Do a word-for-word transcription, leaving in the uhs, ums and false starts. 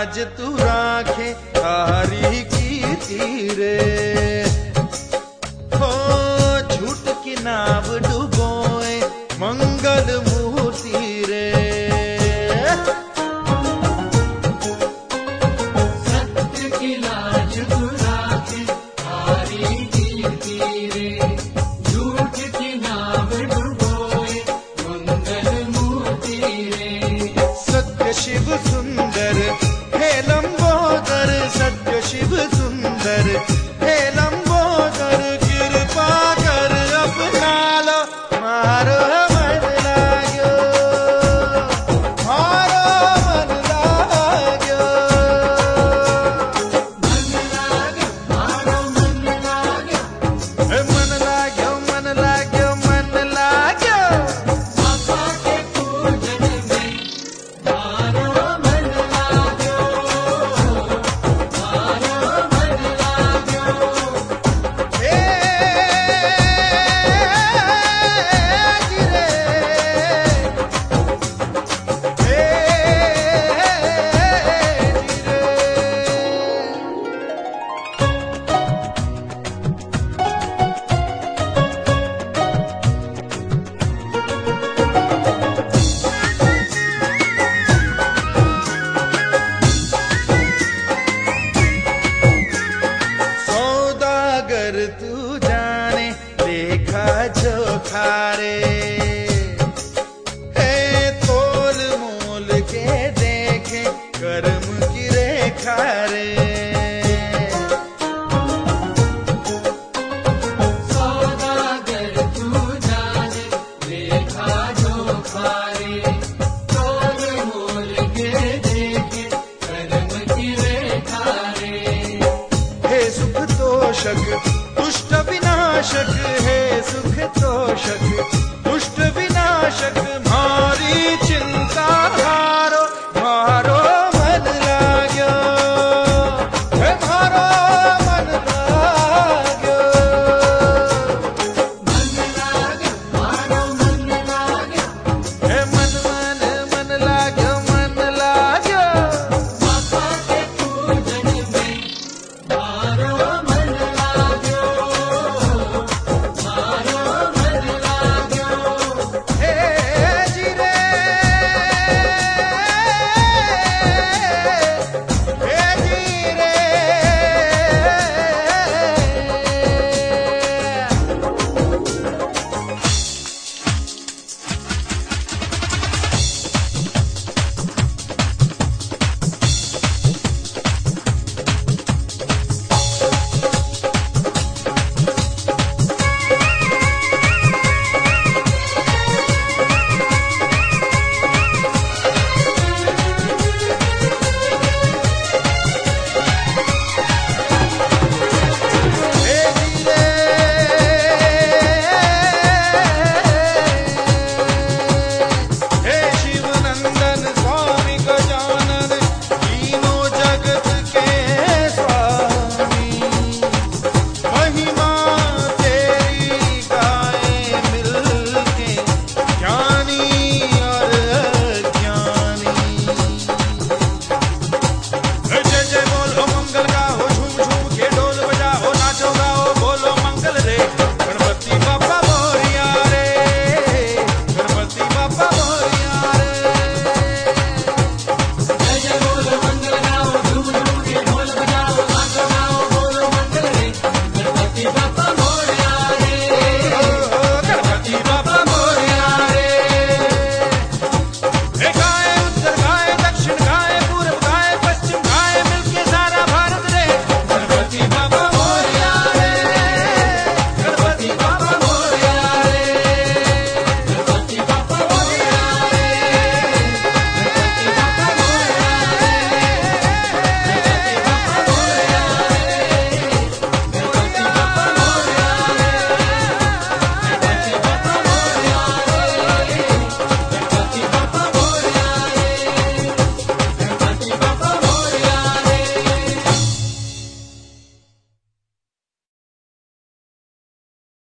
लाज तू राखे तारी की तीरे। हो झूठ की नाव डुबोए मंगल मूर्ति रे। सत्य की लाज तू राखे तारी की तीरे, झूठ की नाव डुबोए मंगल मूर्ति रे। सत्य शिव सुंदर हे लंबोदर, सत्य शिव सुंदर हे लंबोदर, कृपा कर अपना लो मारो मन लाग्यो, मारो मन लाग्यो। मन लाग्यो मारो मन लाग्यो, ए मन लाग्यो मन लाग्यो मन लाग्यो। बाबा के पूजन में मारो मन लाग्यो, मारो मन लाग्यो। हे गिरे, हे सौदागर तू जाने लेखा जोखा रे। हे तोल मोल के देखे कर्म की रेखा रे। सौदागर तू जाने लेखा जोखा रे, तोल मोल के देखे कर्म की रेखा रे। हे सुख तोषक दुष्ट विनाशक, हे सुख तोषक दुष्ट विनाशक मारी